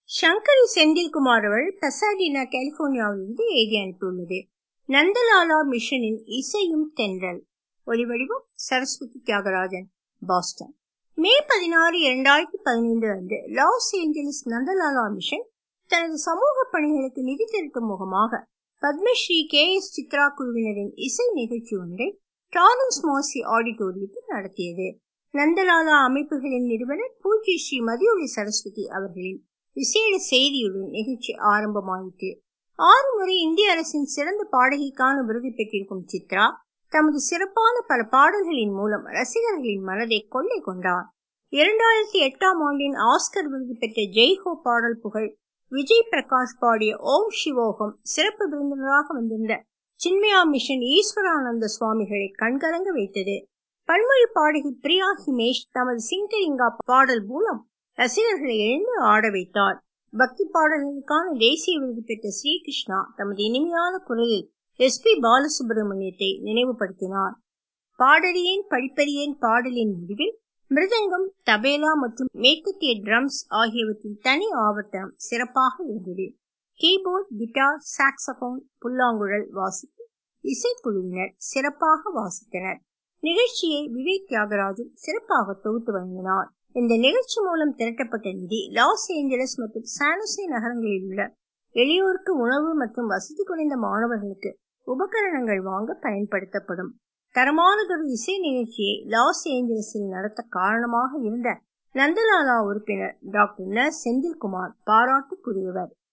சங்கரி செந்தில்குமார் அவர்கள் பசாடினா கலிபோர்னியாவிலிருந்து எழுதி அனுப்பியுள்ளது. நந்தலாலா மிஷனின் இசையும் தென்றல். ஒலிவடிவம் சரஸ்வதி தியாகராஜன், பாஸ்டன். மே 16, 2015 அன்று லாஸ் ஏஞ்சலிஸ் நந்தலாலா மிஷன் தனது சமூக பணிகளுக்கு நிதி திரட்டும் முகமாக பத்மஸ்ரீ KS சித்ரா குழுவினரின் இசை நிகழ்ச்சி ஒன்றை டாரன்ஸ் மாசி ஆடிட்டோரியத்தில் நடத்தியது. நந்தலாலா அமைப்புகளின் நிறுவனர் பூஜ்ய ஸ்ரீ மதியொளி சரஸ்வதி அவர்களின் விசேட செய்தியுடன் நிகழ்ச்சி ஆரம்பமாயிற்று. 6 முறை இந்திய அரசின் சிறந்த பாடகிக்கான விருது பெற்றிருக்கும் சித்ரா தமது சிறப்பான பல பாடல்களின் மூலம் ரசிகர்களின் மனதை கொள்ளை கொண்டார். 2008ஆம் ஆண்டின் ஆஸ்கர் விருது பெற்ற ஜெய்ஹோ பாடல் புகழ் விஜய் பிரகாஷ் பாடிய ஓம் சிவோகம், சிறப்பு விருந்தினராக வந்திருந்த சின்மயா மிஷன் ஈஸ்வரானந்த சுவாமிகளை கண்கலங்க வைத்தது. பன்மொழி பாடகி பிரியா ஹிமேஷ் தமது சிங்கரிங்கா பாடல் மூலம் ரசிகர்களை எழுந்து ஆட வைத்தார். பக்தி பாடல்களுக்கான தேசிய விருது பெற்ற ஸ்ரீகிருஷ்ணா தமது இனிமையான குரலில் SP பாலசுப்ரமணியத்தை நினைவுபடுத்தினார். பாடறியேன் படிப்பறியேன் பாடலின் முடிவில் மிருதங்கம், தபேலா மற்றும் மேற்கத்திய ட்ரம்ஸ் ஆகியவற்றின் தனி ஆவர்த்தனம் சிறப்பாக இருந்தது. கீபோர்ட், கிட்டார், சாக்ஸபோன், புல்லாங்குழல் வாசித்து இசைக்குழுவினர் சிறப்பாக வாசித்தனர். நிகழ்ச்சியை விவேக் தியாகராஜன் சிறப்பாக தொகுத்து வழங்கினார். இந்த நிகழ்ச்சி மூலம் திரட்டப்பட்ட நிதி லாஸ் ஏஞ்சலஸ் மற்றும் சானோசே நகரங்களில் உள்ள எளியோருக்கு உணவு மற்றும் வசதி குறைந்த மாணவர்களுக்கு உபகரணங்கள் வாங்க பயன்படுத்தப்படும். தரமானதொரு இசை நிகழ்ச்சியை லாஸ் ஏஞ்சலஸில் நடத்த காரணமாக இருந்த நந்தலாலா உறுப்பினர் டாக்டர் செந்தில்குமார் பாராட்டுக்குரியவர்.